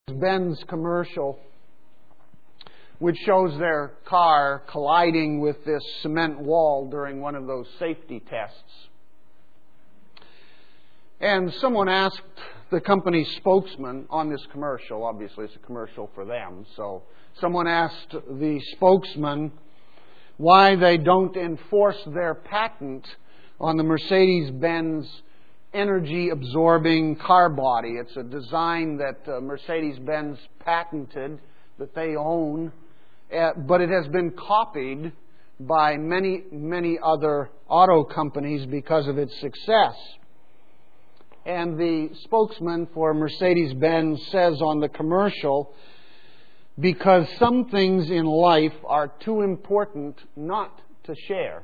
Benz commercial, which shows their car colliding with this cement wall during one of those safety tests. And someone asked the company spokesman on this commercial, obviously it's a commercial for them, so someone asked the spokesman why they don't enforce their patent on the Mercedes-Benz energy-absorbing car body. It's a design that Mercedes-Benz patented, that they own, but it has been copied by many, many other auto companies because of its success. And the spokesman for Mercedes-Benz says on the commercial, because some things in life are too important not to share.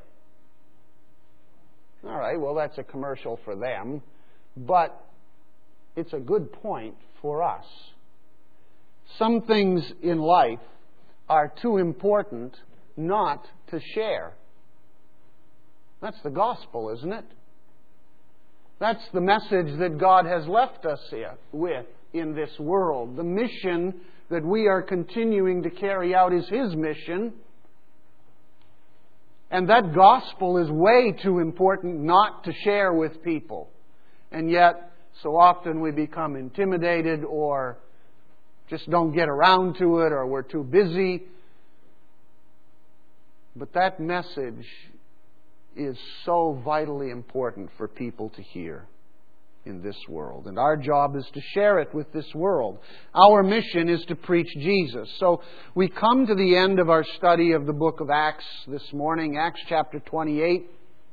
All right, well, that's a commercial for them, but it's a good point for us. Some things in life are too important not to share. That's the gospel, isn't it? That's the message that God has left us with in this world. The mission that we are continuing to carry out is His mission. And that gospel is way too important not to share with people. And yet, so often we become intimidated or just don't get around to it or we're too busy. But that message is so vitally important for people to hear in this world. And our job is to share it with this world. Our mission is to preach Jesus. So we come to the end of our study of the book of Acts this morning, Acts chapter 28.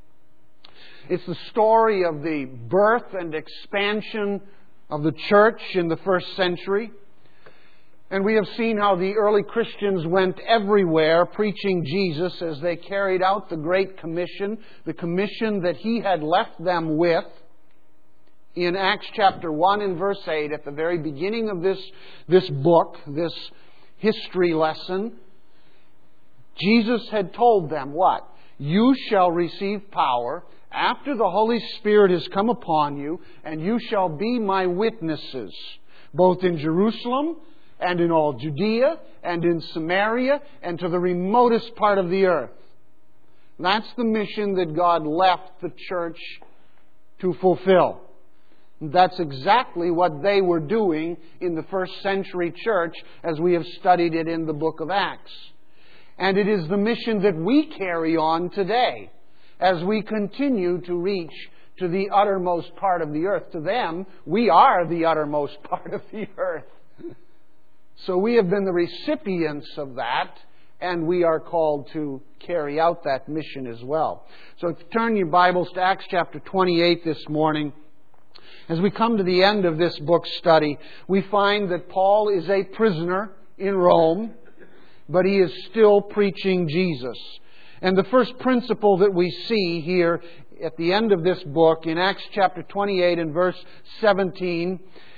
It's the story of the birth and expansion of the church in the first century. And we have seen how the early Christians went everywhere preaching Jesus as they carried out the Great Commission, the commission that He had left them with. In Acts chapter 1 and verse 8, at the very beginning of this book, this history lesson, Jesus had told them what? You shall receive power after the Holy Spirit has come upon you, and you shall be my witnesses, both in Jerusalem and in all Judea and in Samaria and to the remotest part of the earth. That's the mission that God left the church to fulfill. That's exactly what they were doing in the first century church as we have studied it in the book of Acts. And it is the mission that we carry on today as we continue to reach to the uttermost part of the earth. To them, we are the uttermost part of the earth. So we have been the recipients of that, and we are called to carry out that mission as well. So if you turn your Bibles to Acts chapter 28 this morning, as we come to the end of this book study, we find that Paul is a prisoner in Rome, but he is still preaching Jesus. And the first principle that we see here at the end of this book, in Acts chapter 28 and verse 17,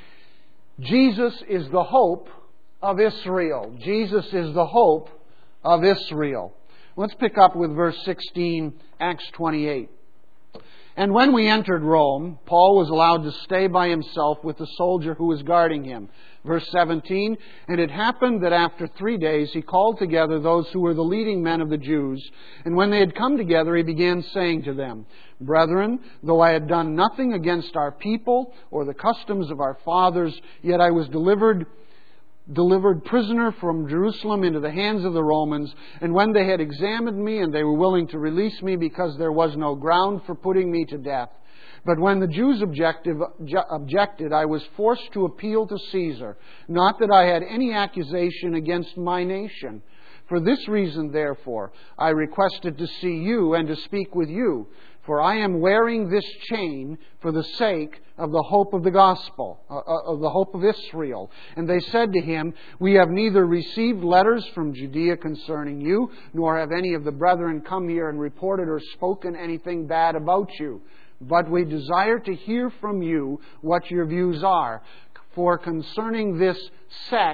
Jesus is the hope of Israel. Jesus is the hope of Israel. Let's pick up with verse 16, Acts 28. And when we entered Rome, Paul was allowed to stay by himself with the soldier who was guarding him. Verse 17, and it happened that after 3 days he called together those who were the leading men of the Jews. And when they had come together, he began saying to them, Brethren, though I had done nothing against our people or the customs of our fathers, yet I was delivered prisoner from Jerusalem into the hands of the Romans. And when they had examined me, and they were willing to release me because there was no ground for putting me to death. But when the Jews objected, I was forced to appeal to Caesar, not that I had any accusation against my nation. For this reason, therefore, I requested to see you and to speak with you, for I am wearing this chain for the sake of the hope of the gospel, of the hope of Israel. And they said to him, We have neither received letters from Judea concerning you, nor have any of the brethren come here and reported or spoken anything bad about you. But we desire to hear from you what your views are. For concerning this sect,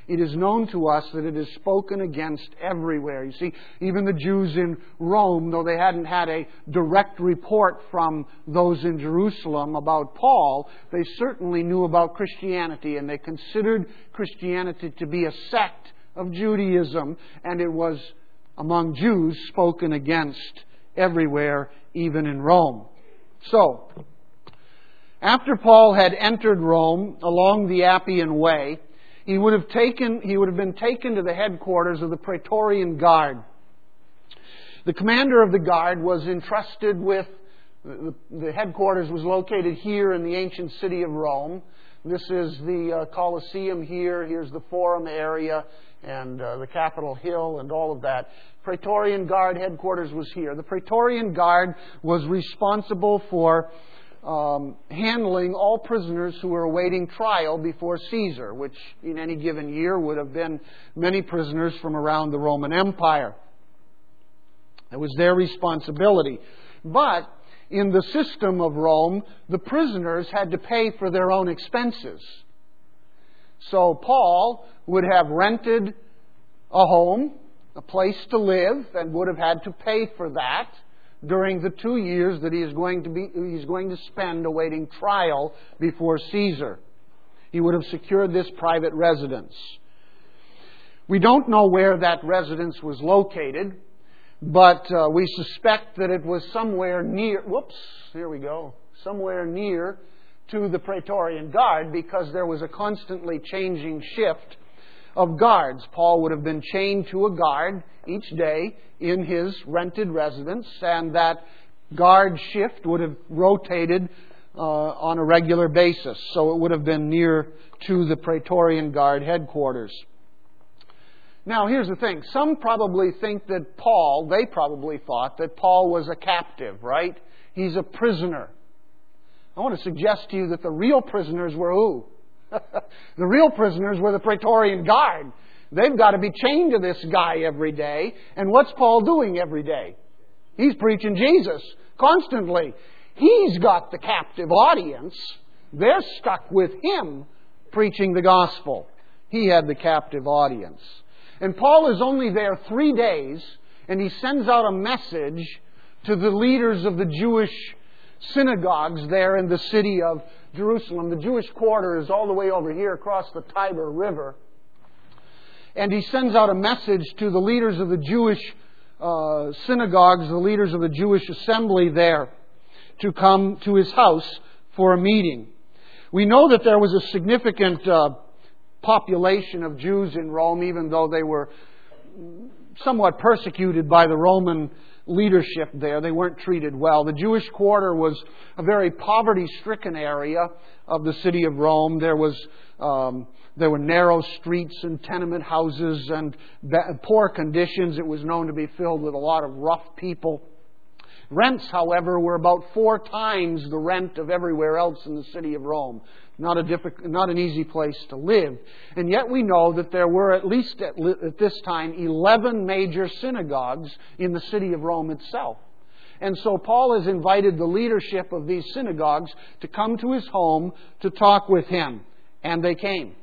it is known to us that it is spoken against everywhere. You see, even the Jews in Rome, though they hadn't had a direct report from those in Jerusalem about Paul, they certainly knew about Christianity, and they considered Christianity to be a sect of Judaism, and it was among Jews spoken against everywhere, even in Rome. So, after Paul had entered Rome along the Appian Way, he would have been taken to the headquarters of the Praetorian Guard. The commander of the guard was entrusted with, the headquarters was located here in the ancient city of Rome. This is the Colosseum here, here's the Forum area, and the Capitol Hill and all of that. Praetorian Guard headquarters was here. The Praetorian Guard was responsible for handling all prisoners who were awaiting trial before Caesar, which in any given year would have been many prisoners from around the Roman Empire. It was their responsibility. But in the system of Rome, the prisoners had to pay for their own expenses. So Paul would have rented a home, a place to live, and would have had to pay for that during the 2 years that he's going to spend awaiting trial before Caesar. He would have secured this private residence. We don't know where that residence was located, but we suspect that it was somewhere near, somewhere near to the Praetorian Guard, because there was a constantly changing shift of guards. Paul would have been chained to a guard each day in his rented residence, and that guard shift would have rotated on a regular basis. So it would have been near to the Praetorian Guard headquarters. Now, here's the thing. Some probably think that they probably thought that Paul was a captive, right? He's a prisoner. I want to suggest to you that the real prisoners were who? The real prisoners were the Praetorian Guard. They've got to be chained to this guy every day. And what's Paul doing every day? He's preaching Jesus constantly. He's got the captive audience. They're stuck with him preaching the gospel. He had the captive audience. And Paul is only there 3 days, and he sends out a message to the leaders of the Jewish synagogues there in the city of Jerusalem. The Jewish quarter is all the way over here across the Tiber River. And he sends out a message to the leaders of the Jewish synagogues, the leaders of the Jewish assembly there, to come to his house for a meeting. We know that there was a significant population of Jews in Rome, even though they were somewhat persecuted by the Roman leadership there. They weren't treated well. The Jewish quarter was a very poverty-stricken area of the city of Rome. There were narrow streets and tenement houses and poor conditions. It was known to be filled with a lot of rough people. Rents, however, were about 4 times the rent of everywhere else in the city of Rome. Not an easy place to live. And yet we know that there were at least at this time 11 major synagogues in the city of Rome itself. And so Paul has invited the leadership of these synagogues to come to his home to talk with him. And they came.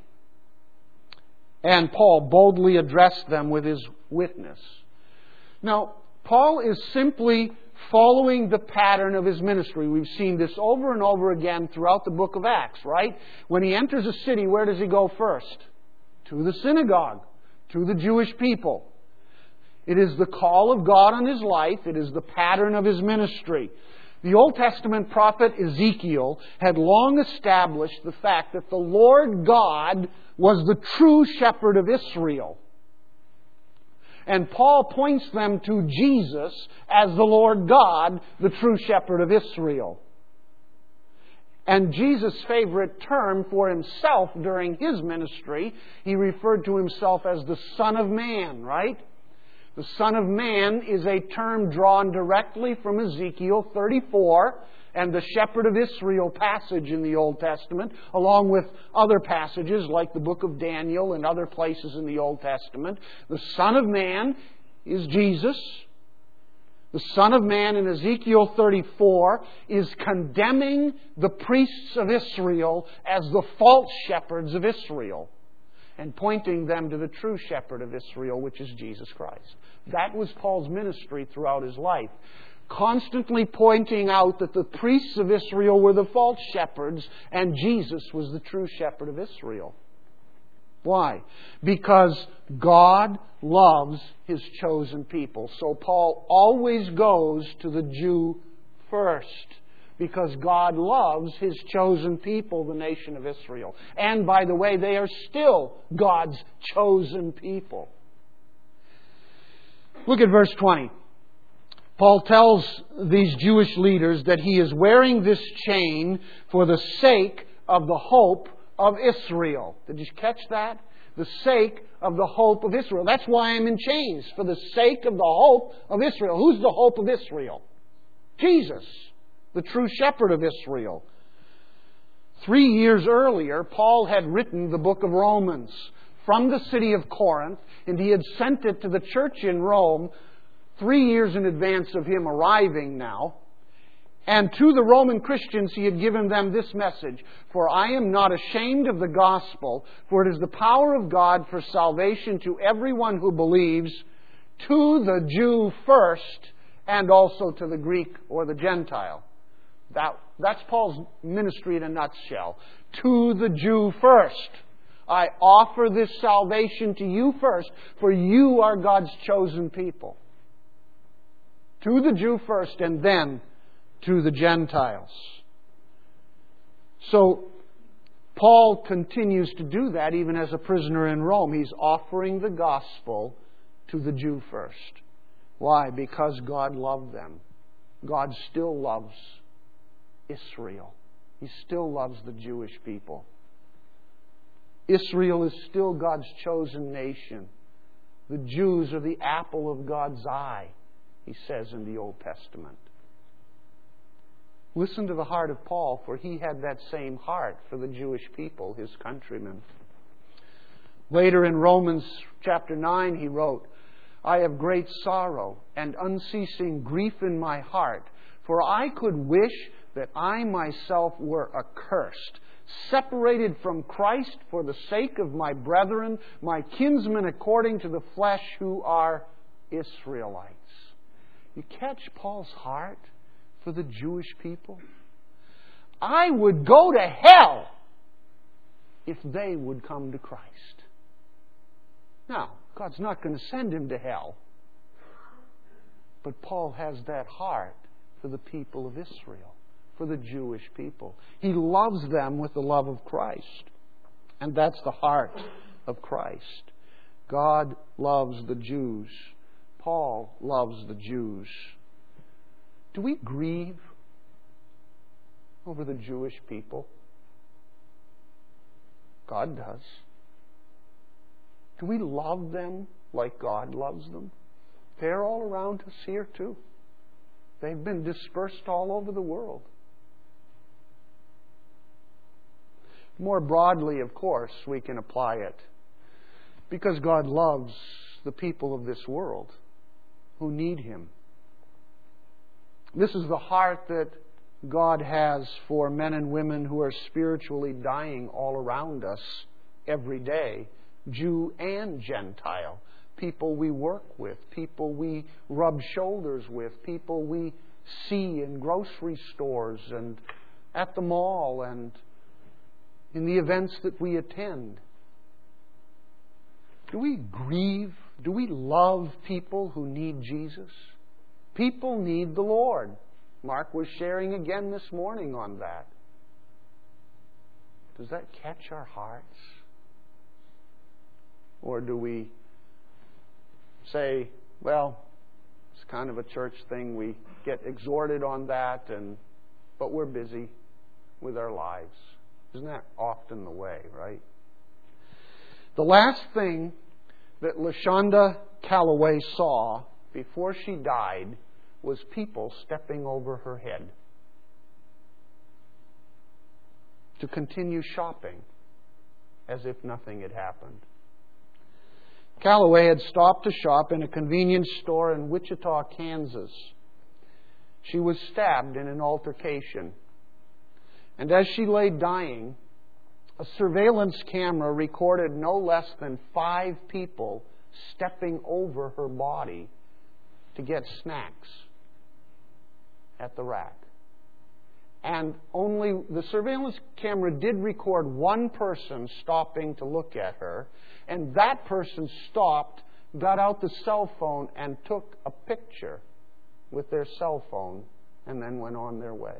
And Paul boldly addressed them with his witness. Now, Paul is simply following the pattern of his ministry. We've seen this over and over again throughout the book of Acts, right? When he enters a city, where does he go first? To the synagogue, to the Jewish people. It is the call of God on his life. It is the pattern of his ministry. The Old Testament prophet Ezekiel had long established the fact that the Lord God was the true shepherd of Israel. And Paul points them to Jesus as the Lord God, the true shepherd of Israel. And Jesus' favorite term for himself during his ministry, he referred to himself as the Son of Man, right? The Son of Man is a term drawn directly from Ezekiel 34 and the Shepherd of Israel passage in the Old Testament, along with other passages like the book of Daniel and other places in the Old Testament. The Son of Man is Jesus. The Son of Man in Ezekiel 34 is condemning the priests of Israel as the false shepherds of Israel. and pointing them to the true shepherd of Israel, which is Jesus Christ. That was Paul's ministry throughout his life. Constantly pointing out that the priests of Israel were the false shepherds and Jesus was the true shepherd of Israel. Why? Because God loves His chosen people. So Paul always goes to the Jew first. Because God loves His chosen people, the nation of Israel. And by the way, they are still God's chosen people. Look at verse 20. Paul tells these Jewish leaders that he is wearing this chain for the sake of the hope of Israel. Did you catch that? The sake of the hope of Israel. That's why I'm in chains. For the sake of the hope of Israel. Who's the hope of Israel? Jesus, the true shepherd of Israel. 3 years earlier, Paul had written the book of Romans from the city of Corinth, and he had sent it to the church in Rome 3 years in advance of him arriving now. And to the Roman Christians he had given them this message: "For I am not ashamed of the gospel, for it is the power of God for salvation to everyone who believes, to the Jew first, and also to the Greek or the Gentile." That's Paul's ministry in a nutshell. To the Jew first. I offer this salvation to you first, for you are God's chosen people. To the Jew first, and then to the Gentiles. So, Paul continues to do that even as a prisoner in Rome. He's offering the gospel to the Jew first. Why? Because God loved them. God still loves Israel. He still loves the Jewish people. Israel is still God's chosen nation. The Jews are the apple of God's eye, he says in the Old Testament. Listen to the heart of Paul, for he had that same heart for the Jewish people, his countrymen. Later in Romans chapter 9 he wrote, "I have great sorrow and unceasing grief in my heart, for I could wish that I myself were accursed, separated from Christ for the sake of my brethren, my kinsmen according to the flesh, who are Israelites." You catch Paul's heart for the Jewish people? I would go to hell if they would come to Christ. Now, God's not going to send him to hell. But Paul has that heart for the people of Israel, for the Jewish people. He loves them with the love of Christ. And that's the heart of Christ. God loves the Jews. Paul loves the Jews. Do we grieve over the Jewish people? God does. Do we love them like God loves them? They're all around us here too. They've been dispersed all over the world. More broadly, of course, we can apply it. Because God loves the people of this world who need Him. This is the heart that God has for men and women who are spiritually dying all around us every day, Jew and Gentile. People we work with, people we rub shoulders with, people we see in grocery stores and at the mall and in the events that we attend. Do we grieve? Do we love people who need Jesus? People need the Lord. Mark was sharing again this morning on that. Does that catch our hearts? Or do we say, well, it's kind of a church thing. We get exhorted on that, but we're busy with our lives. Isn't that often the way, right? The last thing that LaShonda Calloway saw before she died was people stepping over her head to continue shopping as if nothing had happened. Calloway had stopped to shop in a convenience store in Wichita, Kansas. She was stabbed in an altercation. And as she lay dying, A surveillance camera recorded no less than 5 people stepping over her body to get snacks at the rack. And only the surveillance camera did record one person stopping to look at her, and that person stopped, got out the cell phone, and took a picture with their cell phone, and then went on their way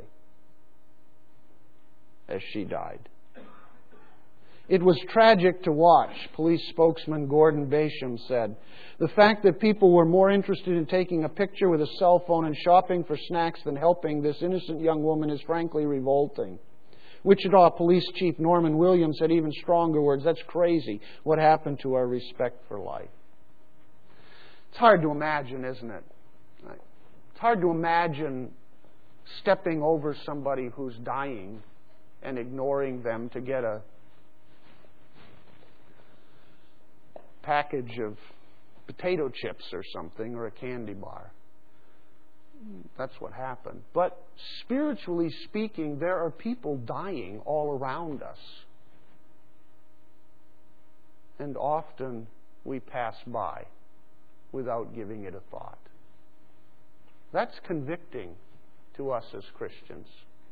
as she died. It was tragic to watch, police spokesman Gordon Basham said. The fact that people were more interested in taking a picture with a cell phone and shopping for snacks than helping this innocent young woman is frankly revolting. Wichita Police Chief Norman Williams said even stronger words, "That's crazy. What happened to our respect for life?" It's hard to imagine, isn't it? It's hard to imagine stepping over somebody who's dying and ignoring them to get a package of potato chips or something, or a candy bar. That's what happened. But spiritually speaking, there are people dying all around us. And often we pass by without giving it a thought. That's convicting to us as Christians.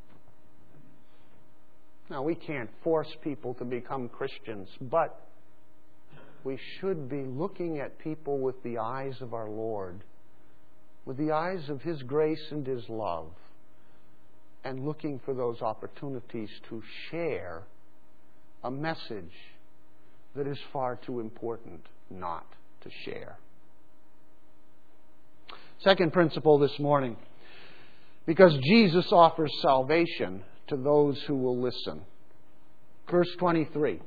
Now, we can't force people to become Christians, but we should be looking at people with the eyes of our Lord, with the eyes of His grace and His love, and looking for those opportunities to share a message that is far too important not to share. Second principle this morning, because Jesus offers salvation to those who will listen. Verse 23.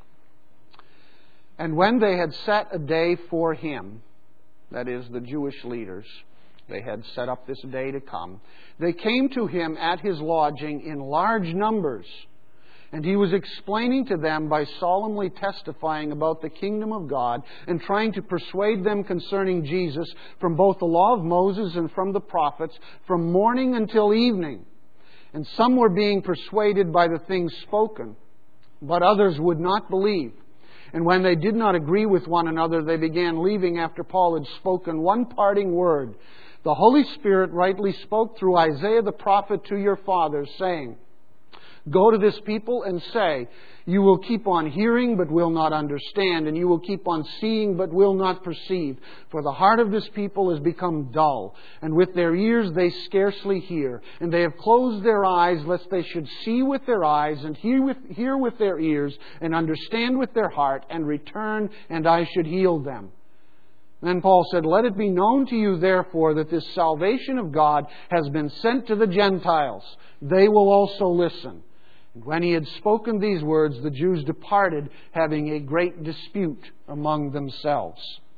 And when they had set a day for Him, that is, the Jewish leaders, they had set up this day to come, they came to Him at His lodging in large numbers. And He was explaining to them by solemnly testifying about the kingdom of God and trying to persuade them concerning Jesus from both the law of Moses and from the prophets, from morning until evening. And some were being persuaded by the things spoken, but others would not believe. And when they did not agree with one another, they began leaving after Paul had spoken one parting word. The Holy Spirit rightly spoke through Isaiah the prophet to your fathers, saying, Go to this people and say, You will keep on hearing, but will not understand, and you will keep on seeing, but will not perceive. For the heart of this people has become dull, and with their ears they scarcely hear. And they have closed their eyes, lest they should see with their eyes, and hear with their ears, and understand with their heart, and return, and I should heal them. Then Paul said, Let it be known to you, therefore, that this salvation of God has been sent to the Gentiles. They will also listen. And when he had spoken these words, the Jews departed, having a great dispute among themselves.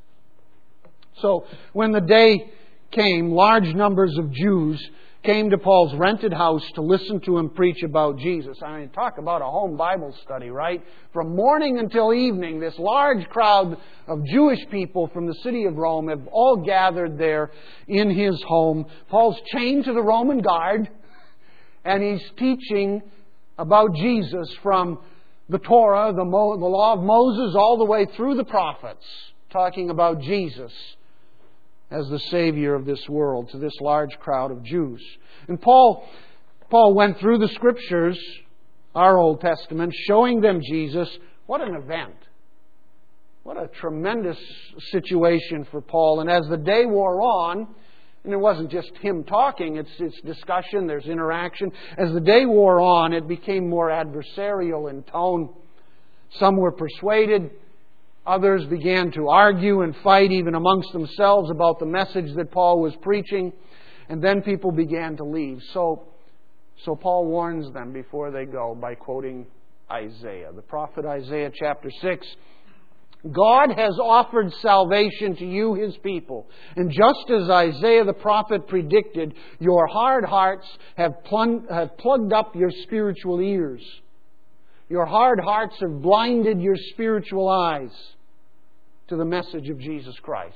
So, when the day came, large numbers of Jews came to Paul's rented house to listen to him preach about Jesus. I mean, talk about a home Bible study, right? From morning until evening, this large crowd of Jewish people from the city of Rome have all gathered there in his home. Paul's chained to the Roman guard, and he's teaching about Jesus from the Torah, the law of Moses, all the way through the prophets, talking about Jesus as the Savior of this world to this large crowd of Jews. And Paul went through the Scriptures, our Old Testament, showing them Jesus. What an event. What a tremendous situation for Paul. And as the day wore on, and it wasn't just him talking, it's discussion, there's interaction. As the day wore on, it became more adversarial in tone. Some were persuaded. Others began to argue and fight even amongst themselves about the message that Paul was preaching. And then people began to leave. So Paul warns them before they go by quoting Isaiah. The prophet Isaiah chapter 6. God has offered salvation to you, His people. And just as Isaiah the prophet predicted, your hard hearts have plugged up your spiritual ears. Your hard hearts have blinded your spiritual eyes to the message of Jesus Christ.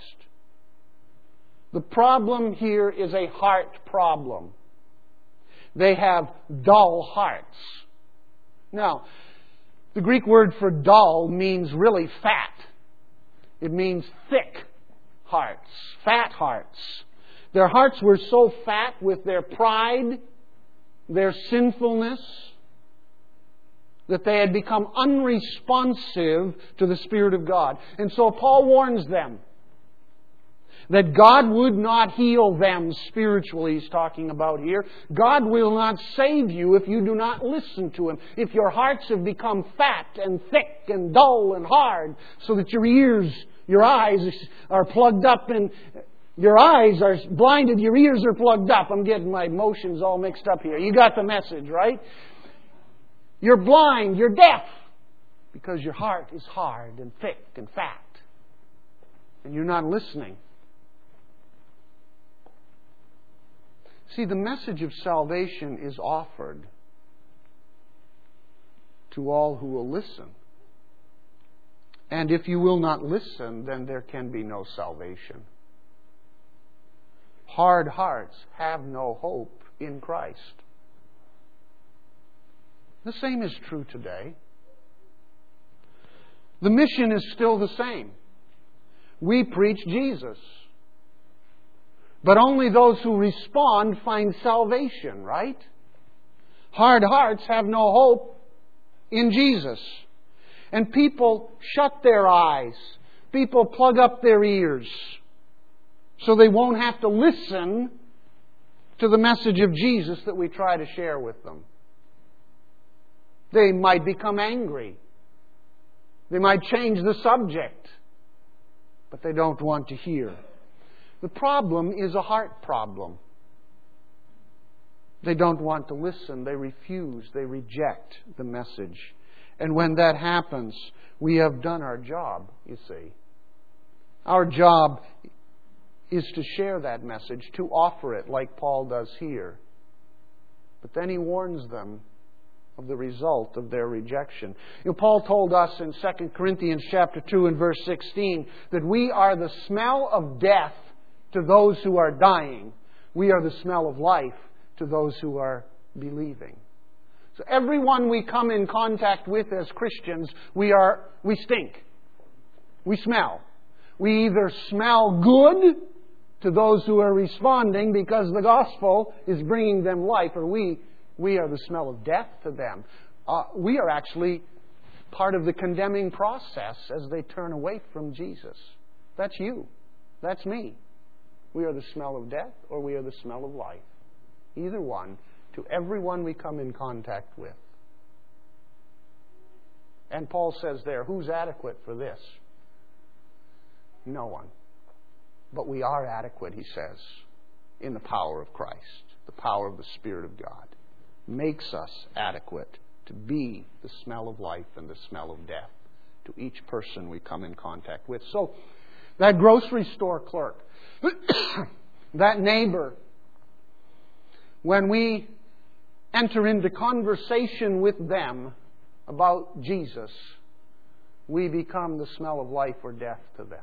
The problem here is a heart problem. They have dull hearts. Now, The Greek word for dull means really fat. It means thick hearts, fat hearts. Their hearts were so fat with their pride, their sinfulness, that they had become unresponsive to the Spirit of God. And so Paul warns them that God would not heal them spiritually, he's talking about here. God will not save you if you do not listen to Him. If your hearts have become fat and thick and dull and hard, so that your ears, your eyes are plugged up and your eyes are blinded, your ears are plugged up. I'm getting my emotions all mixed up here. You got the message, right? You're blind, you're deaf, because your heart is hard and thick and fat. And you're not listening. See, the message of salvation is offered to all who will listen. And if you will not listen, then there can be no salvation. Hard hearts have no hope in Christ. The same is true today. The mission is still the same. We preach Jesus. But only those who respond find salvation, right? Hard hearts have no hope in Jesus. And people shut their eyes. People plug up their ears so they won't have to listen to the message of Jesus that we try to share with them. They might become angry. They might change the subject. But they don't want to hear. The problem is a heart problem. They don't want to listen. They refuse. They reject the message. And when that happens, we have done our job, you see. Our job is to share that message, to offer it like Paul does here. But then he warns them of the result of their rejection. You know, Paul told us in 2 Corinthians chapter 2 and verse 16 that we are the smell of death to those who are dying. We are the smell of life to those who are believing. So everyone we come in contact with as Christians, we stink. We smell. We either smell good to those who are responding because the gospel is bringing them life, or we are the smell of death to them. We are actually part of the condemning process as they turn away from Jesus. That's you. That's me. We are the smell of death, or we are the smell of life. Either one, to everyone we come in contact with. And Paul says there, who's adequate for this? No one. But we are adequate, he says, in the power of Christ. The power of the Spirit of God makes us adequate to be the smell of life and the smell of death to each person we come in contact with. So, that grocery store clerk, that neighbor, when we enter into conversation with them about Jesus, we become the smell of life or death to them.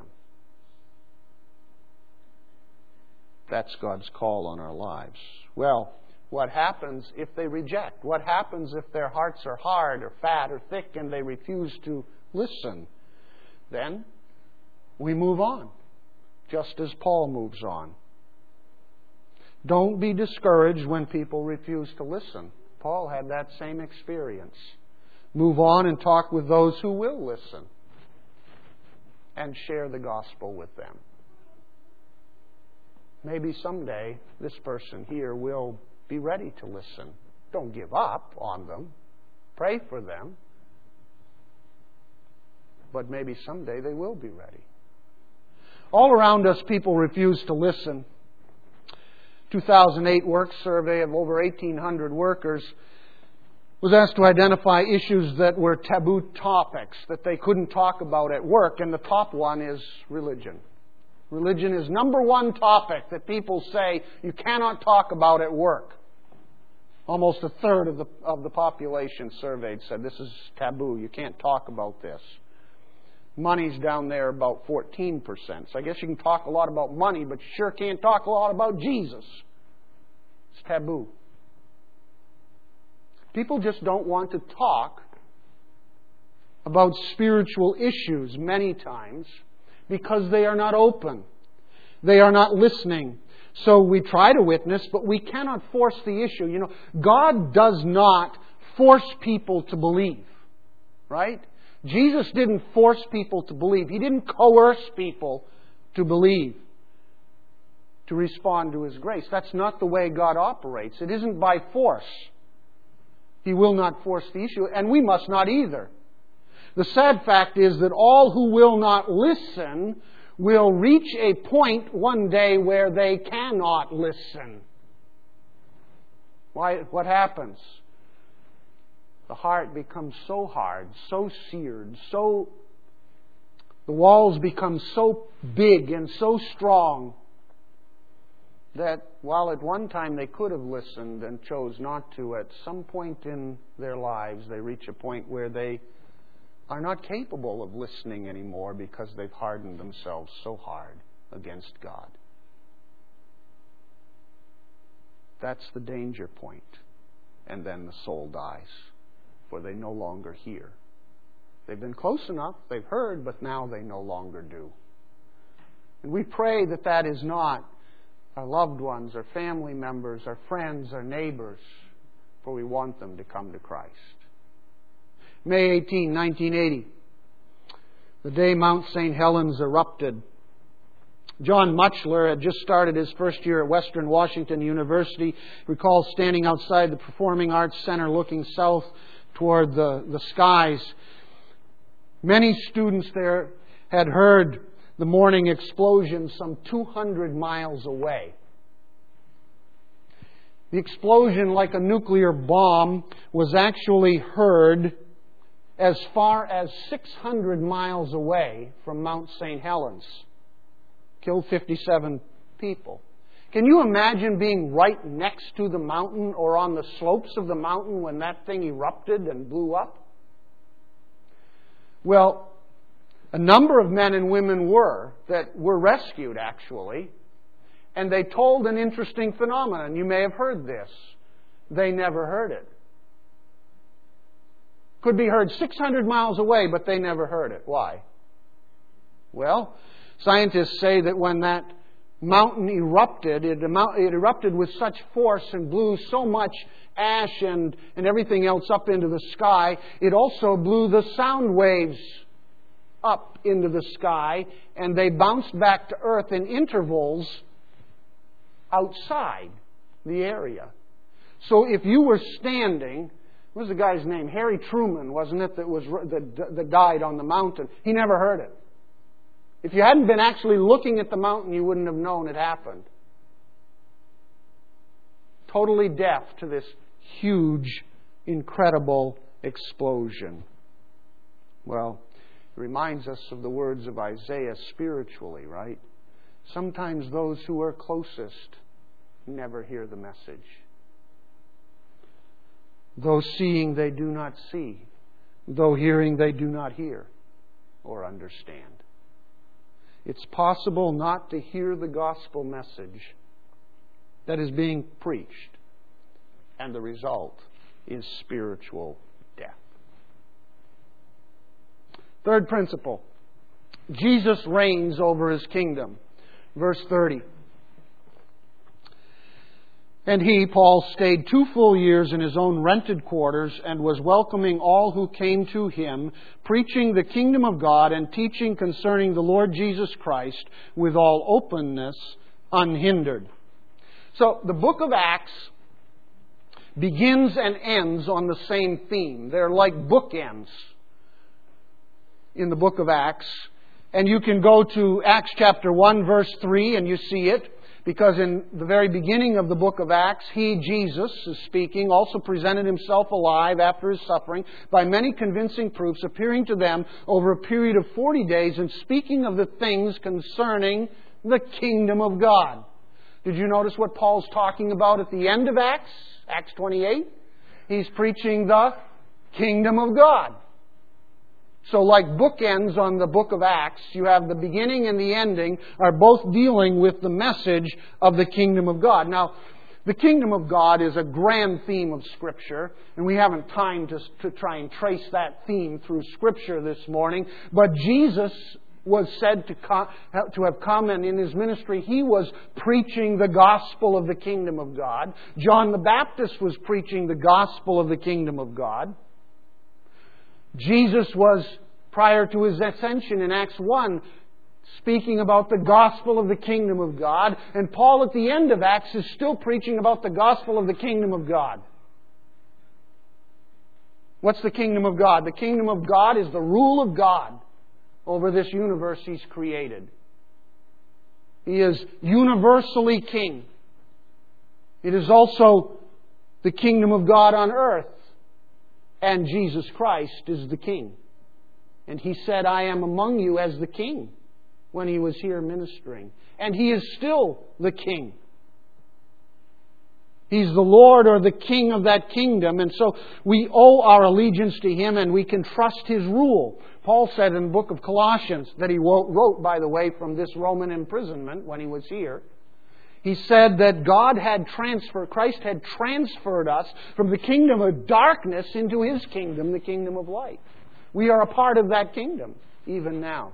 That's God's call on our lives. Well, what happens if they reject? What happens if their hearts are hard or fat or thick and they refuse to listen? Then we move on, just as Paul moves on. Don't be discouraged when people refuse to listen. Paul had that same experience. Move on and talk with those who will listen and share the gospel with them. Maybe someday this person here will be ready to listen. Don't give up on them. Pray for them. But maybe someday they will be ready. All around us, people refuse to listen. 2008 work survey of over 1,800 workers was asked to identify issues that were taboo topics that they couldn't talk about at work, and the top one is religion. Religion is number one topic that people say you cannot talk about at work. Almost a third of the population surveyed said this is taboo. You can't talk about this. Money's down there about 14%. So I guess you can talk a lot about money, but you sure can't talk a lot about Jesus. It's taboo. People just don't want to talk about spiritual issues many times because they are not open. They are not listening. So we try to witness, but we cannot force the issue. You know, God does not force people to believe. Right? Jesus didn't force people to believe. He didn't coerce people to believe, to respond to His grace. That's not the way God operates. It isn't by force. He will not force the issue, and we must not either. The sad fact is that all who will not listen will reach a point one day where they cannot listen. Why? What happens? The heart becomes so hard, so seared, the walls become so big and so strong that while at one time they could have listened and chose not to, at some point in their lives they reach a point where they are not capable of listening anymore because they've hardened themselves so hard against God. That's the danger point. And then the soul dies, for they no longer hear. They've been close enough, they've heard, but now they no longer do. And we pray that that is not our loved ones, our family members, our friends, our neighbors, for we want them to come to Christ. May 18, 1980, the day Mount St. Helens erupted. John Mutchler had just started his first year at Western Washington University. Recalls standing outside the Performing Arts Center looking south toward the skies. Many students there had heard the morning explosion some 200 miles away. The explosion, like a nuclear bomb, was actually heard as far as 600 miles away from Mount St. Helens. Killed 57 people. Can you imagine being right next to the mountain or on the slopes of the mountain when that thing erupted and blew up? Well, a number of men and women were rescued, actually. And they told an interesting phenomenon. You may have heard this. They never heard it. Could be heard 600 miles away, but they never heard it. Why? Well, scientists say that when that mountain erupted, it erupted with such force and blew so much ash and everything else up into the sky, it also blew the sound waves up into the sky, and they bounced back to earth in intervals outside the area. So if you were standing, what was the guy's name? Harry Truman, wasn't it, that died on the mountain? He never heard it. If you hadn't been actually looking at the mountain, you wouldn't have known it happened. Totally deaf to this huge, incredible explosion. Well, it reminds us of the words of Isaiah spiritually, right? Sometimes those who are closest never hear the message. Though seeing, they do not see. Though hearing, they do not hear or understand. It's possible not to hear the gospel message that is being preached, and the result is spiritual death. Third principle, Jesus reigns over His kingdom. Verse 30. And he, Paul, stayed 2 full years in his own rented quarters and was welcoming all who came to him, preaching the kingdom of God and teaching concerning the Lord Jesus Christ with all openness, unhindered. So the book of Acts begins and ends on the same theme. They're like bookends in the book of Acts. And you can go to Acts chapter 1, verse 3, and you see it. Because in the very beginning of the book of Acts, He, Jesus, is speaking, also presented Himself alive after His suffering by many convincing proofs, appearing to them over a period of 40 days and speaking of the things concerning the kingdom of God. Did you notice what Paul's talking about at the end of Acts? Acts 28? He's preaching the kingdom of God. So like bookends on the book of Acts, you have the beginning and the ending are both dealing with the message of the kingdom of God. Now, The kingdom of God is a grand theme of Scripture, and we haven't time to try and trace that theme through Scripture this morning. But Jesus was said to have come, and in His ministry He was preaching the gospel of the kingdom of God. John the Baptist was preaching the gospel of the kingdom of God. Jesus was, prior to His ascension in Acts 1, speaking about the gospel of the kingdom of God. And Paul at the end of Acts is still preaching about the gospel of the kingdom of God. What's the kingdom of God? The kingdom of God is the rule of God over this universe He's created. He is universally king. It is also the kingdom of God on earth. And Jesus Christ is the king. And He said, I am among you as the king, when He was here ministering. And He is still the king. He's the Lord or the king of that kingdom. And so we owe our allegiance to Him, and we can trust His rule. Paul said in the book of Colossians, that he wrote, by the way, from this Roman imprisonment when he was here. He said that Christ had transferred us from the kingdom of darkness into His kingdom, the kingdom of light. We are a part of that kingdom, even now.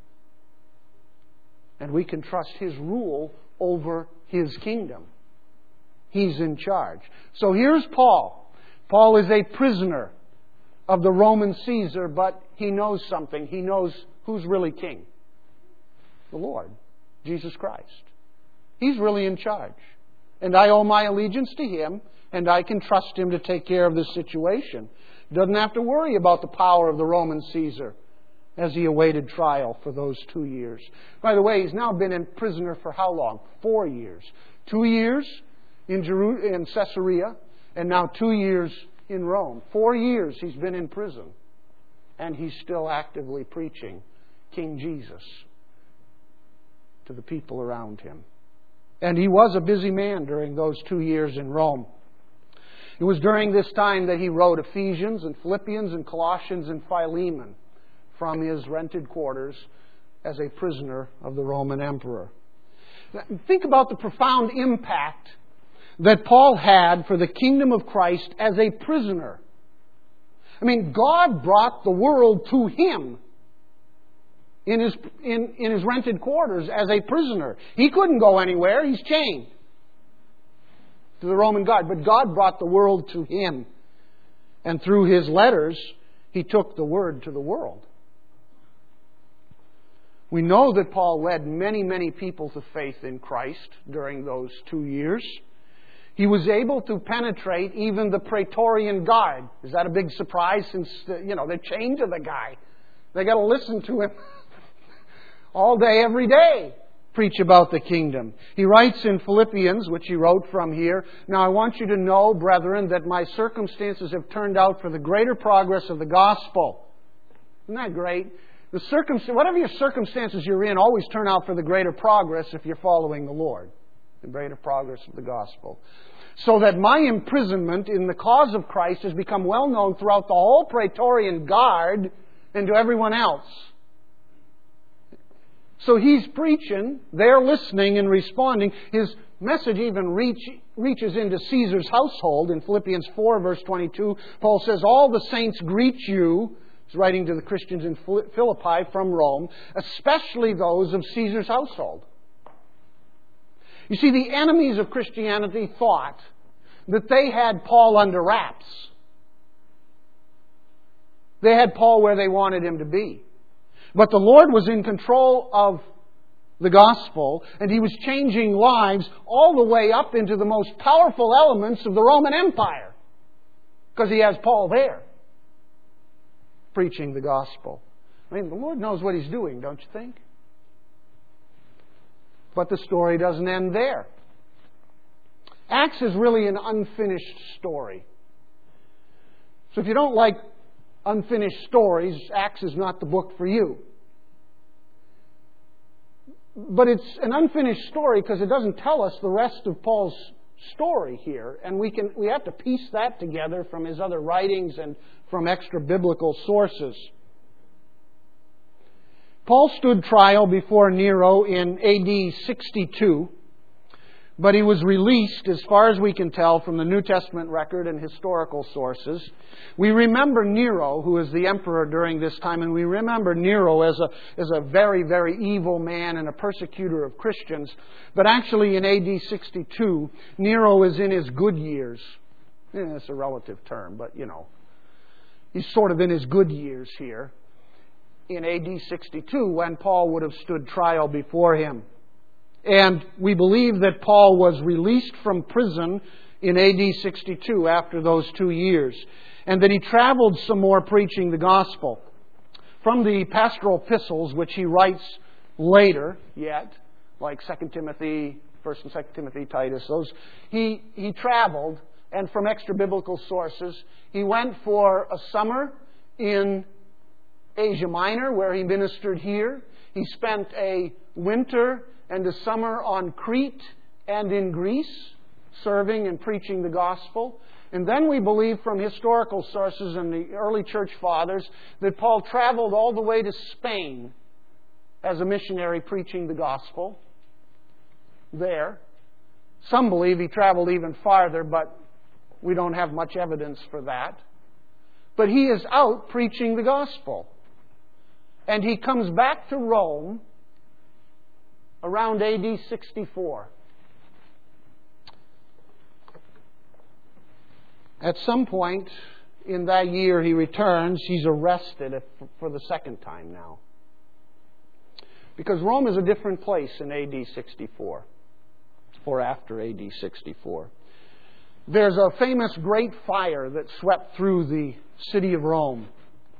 And we can trust His rule over His kingdom. He's in charge. So here's Paul. Paul is a prisoner of the Roman Caesar, but he knows something. He knows who's really king. The Lord, Jesus Christ. He's really in charge. And I owe my allegiance to Him, and I can trust Him to take care of this situation. Doesn't have to worry about the power of the Roman Caesar as he awaited trial for those 2 years. By the way, he's now been in prisoner for how long? 4 years. 2 years in Caesarea, and now 2 years in Rome. 4 years he's been in prison. And he's still actively preaching King Jesus to the people around him. And he was a busy man during those 2 years in Rome. It was during this time that he wrote Ephesians and Philippians and Colossians and Philemon from his rented quarters as a prisoner of the Roman emperor. Think about the profound impact that Paul had for the kingdom of Christ as a prisoner. I mean, God brought the world to him in his rented quarters as a prisoner. He couldn't go anywhere. He's chained to the Roman guard. But God brought the world to him. And through his letters, he took the word to the world. We know that Paul led many, many people to faith in Christ during those 2 years. He was able to penetrate even the Praetorian Guard. Is that a big surprise? Since, they're chained to the guy. They got to listen to him all day, every day, preach about the kingdom. He writes in Philippians, which he wrote from here, "Now I want you to know, brethren, that my circumstances have turned out for the greater progress of the gospel." Isn't that great? Whatever your circumstances you're in, always turn out for the greater progress if you're following the Lord. The greater progress of the gospel. So that my imprisonment in the cause of Christ has become well known throughout the whole Praetorian Guard and to everyone else. So he's preaching, they're listening and responding. His message even reaches into Caesar's household. In Philippians 4, verse 22, Paul says, "All the saints greet you," he's writing to the Christians in Philippi from Rome, "especially those of Caesar's household." You see, the enemies of Christianity thought that they had Paul under wraps. They had Paul where they wanted him to be. But the Lord was in control of the gospel, and He was changing lives all the way up into the most powerful elements of the Roman Empire. Because He has Paul there, preaching the gospel. I mean, the Lord knows what He's doing, don't you think? But the story doesn't end there. Acts is really an unfinished story. So if you don't like unfinished stories, Acts is not the book for you. But it's an unfinished story because it doesn't tell us the rest of Paul's story here. And we have to piece that together from his other writings and from extra biblical sources. Paul stood trial before Nero in AD 62 but he was released, as far as we can tell, from the New Testament record and historical sources. We remember Nero, who was the emperor during this time, and we remember Nero as a very, very evil man and a persecutor of Christians. But actually in AD 62, Nero is in his good years. It's a relative term, but he's sort of in his good years here in AD 62 when Paul would have stood trial before him. And we believe that Paul was released from prison in AD 62 after those 2 years, and that he traveled some more preaching the gospel. From the pastoral epistles, which he writes later yet, like 2 Timothy, 1st and 2 Timothy, Titus, he traveled, and from extra-biblical sources, he went for a summer in Asia Minor, where he ministered here. He spent a winter and a summer on Crete and in Greece, serving and preaching the gospel. And then we believe from historical sources and the early church fathers that Paul traveled all the way to Spain as a missionary preaching the gospel there. Some believe he traveled even farther, but we don't have much evidence for that. But he is out preaching the gospel. And he comes back to Rome around AD 64. At some point in that year he returns. He's arrested for the second time now. Because Rome is a different place in AD 64, or after AD 64. There's a famous great fire that swept through the city of Rome,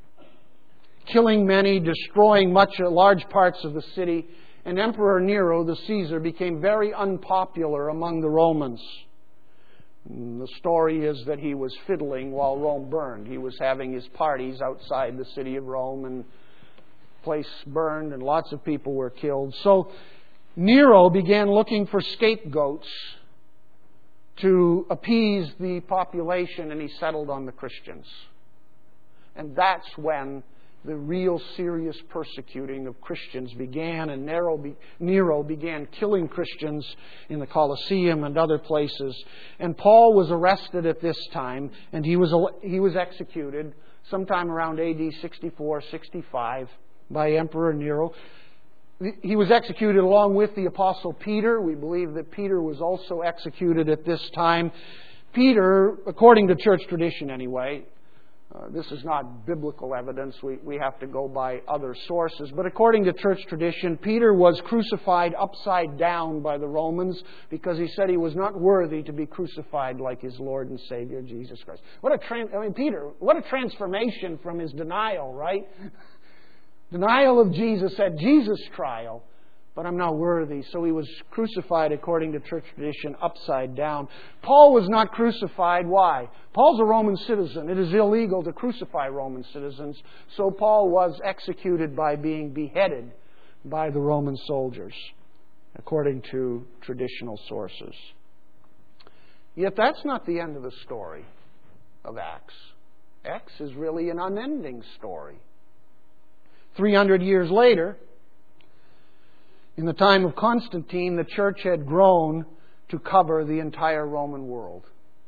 killing many, destroying large parts of the city. And Emperor Nero, the Caesar, became very unpopular among the Romans. And the story is that he was fiddling while Rome burned. He was having his parties outside the city of Rome, and the place burned and lots of people were killed. So Nero began looking for scapegoats to appease the population, and he settled on the Christians. And that's when the real serious persecuting of Christians began, and Nero began killing Christians in the Colosseum and other places. And Paul was arrested at this time, and he was executed sometime around AD 64, 65 by Emperor Nero. He was executed along with the Apostle Peter. We believe that Peter was also executed at this time. Peter, according to church tradition anyway, this is not biblical evidence. We have to go by other sources. But according to church tradition, Peter was crucified upside down by the Romans because he said he was not worthy to be crucified like his Lord and Savior, Jesus Christ. Peter, what a transformation from his denial, right? Denial of Jesus at Jesus' trial. But I'm not worthy. So he was crucified, according to church tradition, upside down. Paul was not crucified. Why? Paul's a Roman citizen. It is illegal to crucify Roman citizens. So Paul was executed by being beheaded by the Roman soldiers, according to traditional sources. Yet that's not the end of the story of Acts. Acts is really an unending story. 300 years later, in the time of Constantine, the church had grown to cover the entire Roman world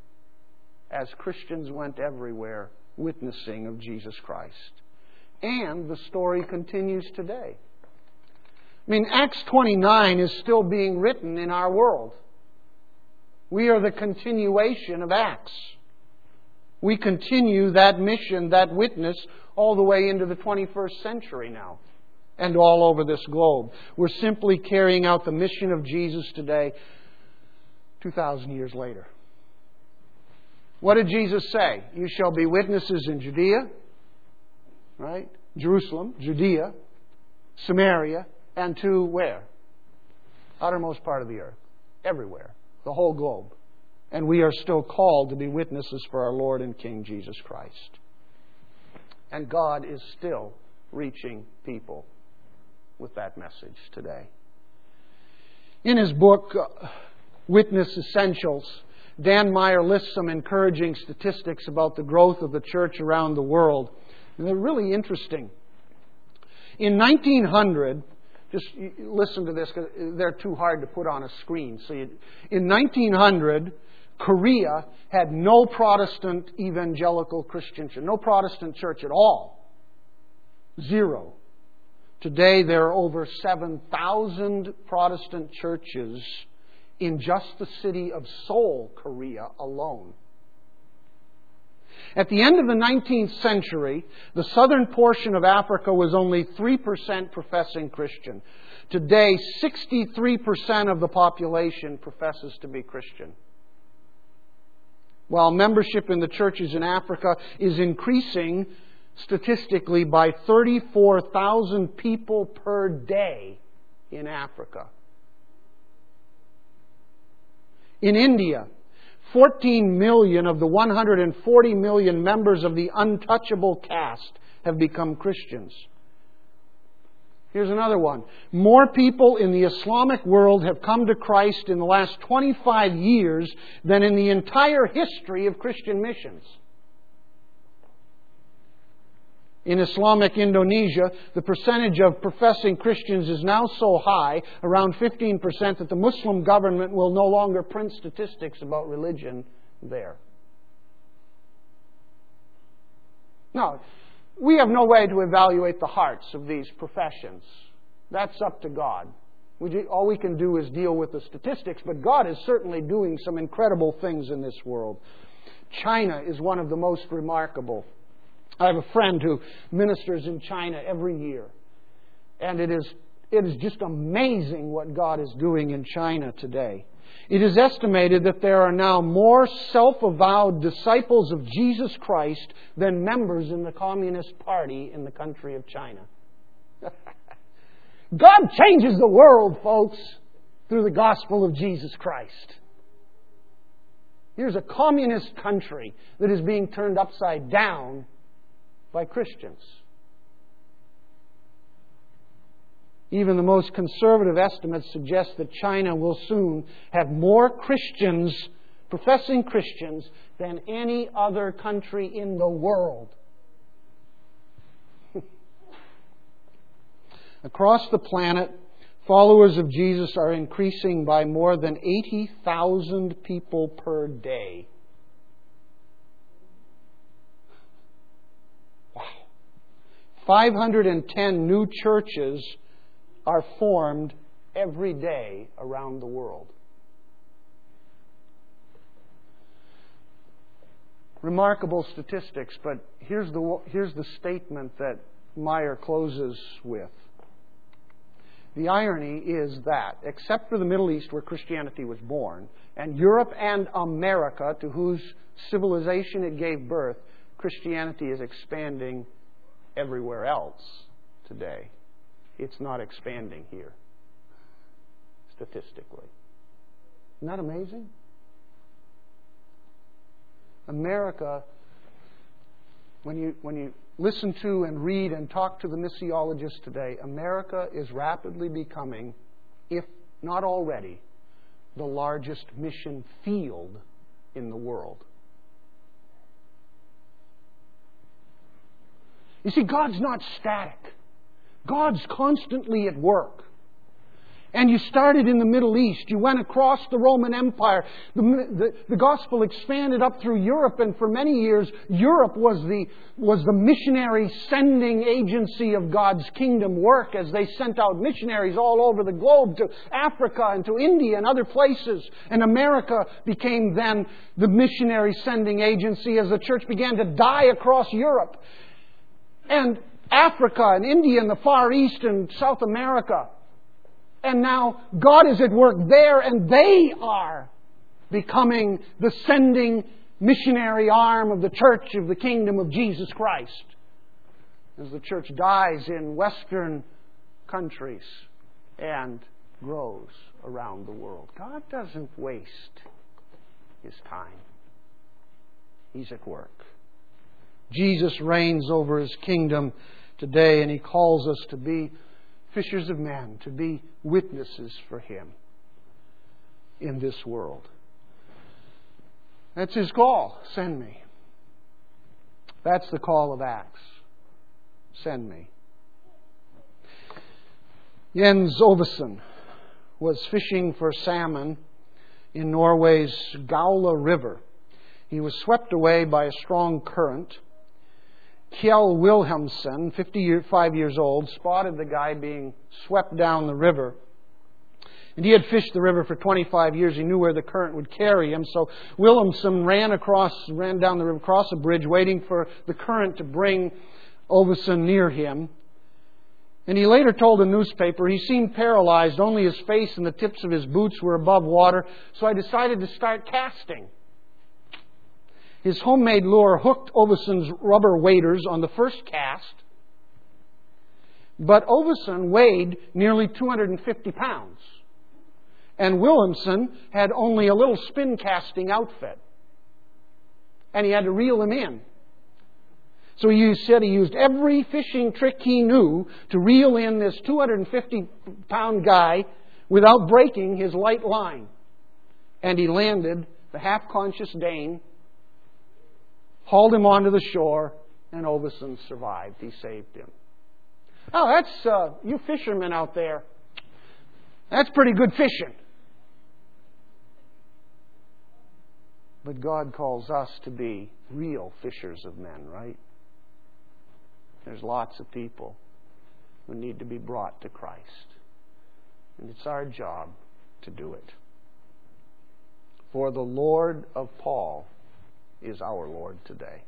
as Christians went everywhere witnessing of Jesus Christ. And the story continues today. Acts 29 is still being written in our world. We are the continuation of Acts. We continue that mission, that witness, all the way into the 21st century now. And all over this globe. We're simply carrying out the mission of Jesus today, 2,000 years later. What did Jesus say? You shall be witnesses in Judea, right? Jerusalem, Judea, Samaria, and to where? Uttermost part of the earth. Everywhere. The whole globe. And we are still called to be witnesses for our Lord and King Jesus Christ. And God is still reaching people with that message today. In his book, Witness Essentials, Dan Meyer lists some encouraging statistics about the growth of the church around the world. And they're really interesting. In 1900, Just listen to this, because they're too hard to put on a screen. In 1900, Korea had no Protestant evangelical Christian church, no Protestant church at all. Zero. Today there are over 7,000 Protestant churches in just the city of Seoul, Korea alone. At the end of the 19th century, the southern portion of Africa was only 3% professing Christian. Today, 63% of the population professes to be Christian. While membership in the churches in Africa is increasing statistically by 34,000 people per day in Africa. In India, 14 million of the 140 million members of the untouchable caste have become Christians. Here's another one. More people in the Islamic world have come to Christ in the last 25 years than in the entire history of Christian missions. In Islamic Indonesia, the percentage of professing Christians is now so high, around 15%, that the Muslim government will no longer print statistics about religion there. Now, we have no way to evaluate the hearts of these professions. That's up to God. All we can do is deal with the statistics, but God is certainly doing some incredible things in this world. China is one of the most remarkable. I have a friend who ministers in China every year. And it is just amazing what God is doing in China today. It is estimated that there are now more self-avowed disciples of Jesus Christ than members in the Communist Party in the country of China. God changes the world, folks, through the gospel of Jesus Christ. Here's a communist country that is being turned upside down by Christians. Even the most conservative estimates suggest that China will soon have more Christians, professing Christians, than any other country in the world. Across the planet, followers of Jesus are increasing by more than 80,000 people per day. Wow. 510 new churches are formed every day around the world. Remarkable statistics, but here's the statement that Meyer closes with. The irony is that, except for the Middle East where Christianity was born, and Europe and America, to whose civilization it gave birth, Christianity is expanding everywhere else today. It's not expanding here, statistically. Isn't that amazing? America, when you listen to and read and talk to the missiologists today, America is rapidly becoming, if not already, the largest mission field in the world. You see, God's not static. God's constantly at work. And you started in the Middle East. You went across the Roman Empire. The gospel expanded up through Europe, and for many years, Europe was the missionary sending agency of God's kingdom work as they sent out missionaries all over the globe to Africa and to India and other places. And America became then the missionary sending agency as the church began to die across Europe. And Africa and India and the Far East and South America. And now God is at work there, and they are becoming the sending missionary arm of the church of the kingdom of Jesus Christ. As the church dies in Western countries and grows around the world. God doesn't waste His time. He's at work. Jesus reigns over His kingdom today, and He calls us to be fishers of men, to be witnesses for Him in this world. That's His call. Send me. That's the call of Acts. Send me. Jens Ovesen was fishing for salmon in Norway's Gaula River. He was swept away by a strong current. Kjell Wilhelmsen, 55 years old, spotted the guy being swept down the river. And he had fished the river for 25 years. He knew where the current would carry him. So Wilhelmsen ran down the river, across a bridge, waiting for the current to bring Ovesen near him. And he later told a newspaper he seemed paralyzed. Only his face and the tips of his boots were above water. So I decided to start casting. His homemade lure hooked Ovesen's rubber waders on the first cast. But Ovesen weighed nearly 250 pounds. And Wilhelmsen had only a little spin casting outfit. And he had to reel him in. So he said he used every fishing trick he knew to reel in this 250-pound guy without breaking his light line. And he landed the half-conscious Dane, hauled him onto the shore, and Ovesen survived. He saved him. Oh, that's, you fishermen out there, that's pretty good fishing. But God calls us to be real fishers of men, right? There's lots of people who need to be brought to Christ. And it's our job to do it. For the Lord of Paul is our Lord today.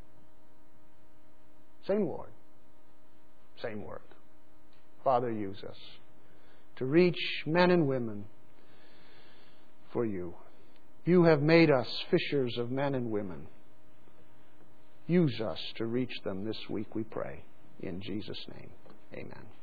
Same Lord. Same work. Father, use us to reach men and women for you. You have made us fishers of men and women. Use us to reach them this week, we pray. In Jesus' name, amen.